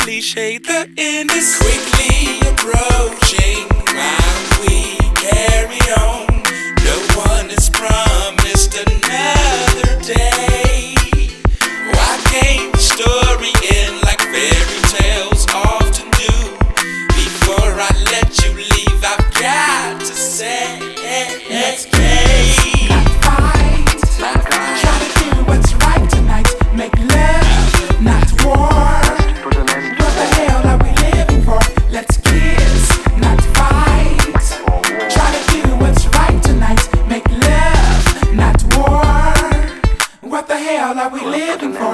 cliche, the end is quickly approaching while we carry on. No one is promised another day. Why can't the story end like fairy tales often do? Before I let you leave, I've got to say, let's Are we living for?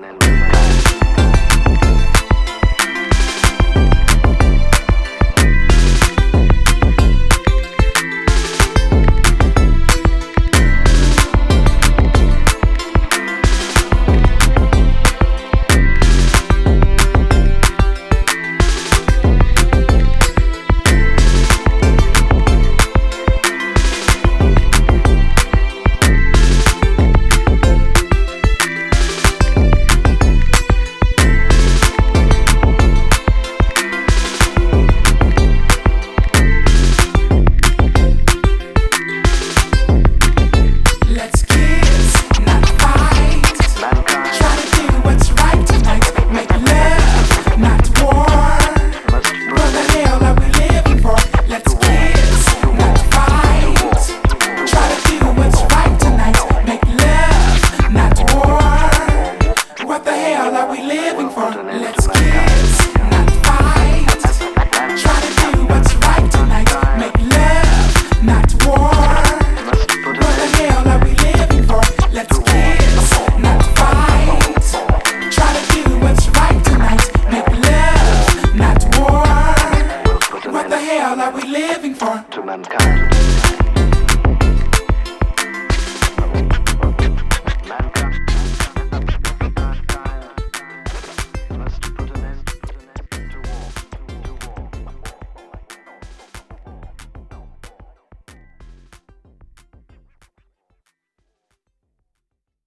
Let's kiss, not fight. Try to do what's right tonight. Make love, not war. What the hell are we living for? Let's kiss, not fight. Try to do what's right tonight. Make love, not war. What the hell are we living for? To mankind.